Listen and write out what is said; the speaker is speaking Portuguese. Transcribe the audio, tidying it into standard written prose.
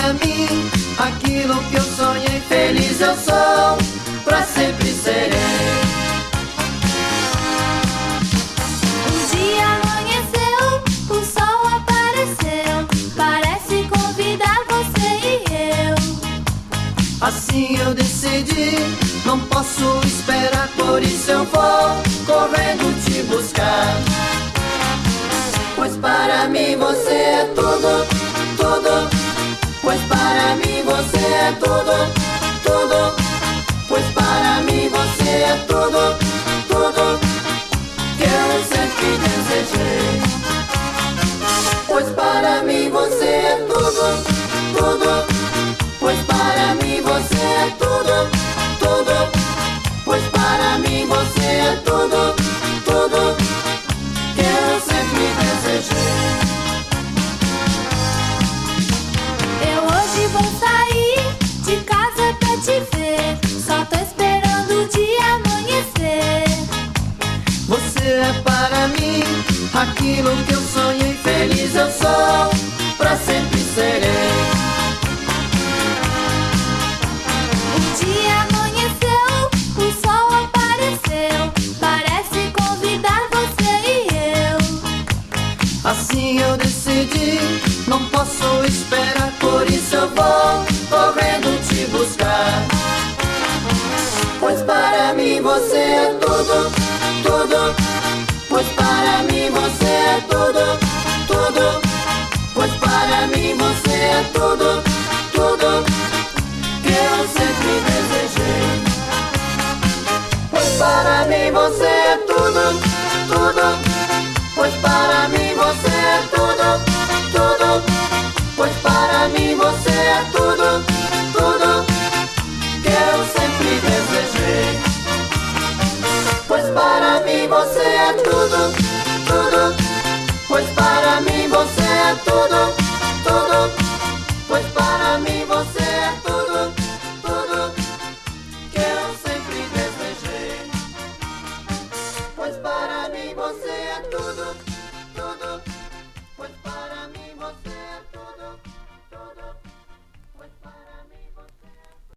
para mim aquilo que eu sonhei. Feliz eu sou, pra sempre serei. Um dia amanheceu, o sol apareceu, parece convidar você e eu. Assim eu decidi, não posso esperar, por isso eu vou correndo te buscar. Pois para mim você é tudo, tudo. Pois para mim você é tudo, tudo. Pois para mim você é tudo, tudo que eu sempre desejei. Pois para mim você é tudo, tudo. Pois para mim você é tudo, tudo. Pois para mim você é tudo, tudo que eu sempre desejei. Eu hoje vou sair de casa pra te ver, só tô esperando o dia amanhecer. Você é para mim aquilo que eu sonhei. Feliz eu sou, pra sempre serei. Um dia amanheceu, o sol apareceu, parece convidar você e eu. Assim eu decidi, não posso esperar, por isso eu vou correndo te buscar. Pois para mim você é tudo, tudo. Pois para mim você é tudo, tudo. Pois para mim você é tudo, tudo que eu sempre desejei. Pois para mim você é tudo, tudo. Pois para mim você é tudo, tudo. Pois para mim você é tudo, tudo que eu sempre desejei. Pois para mim você é tudo,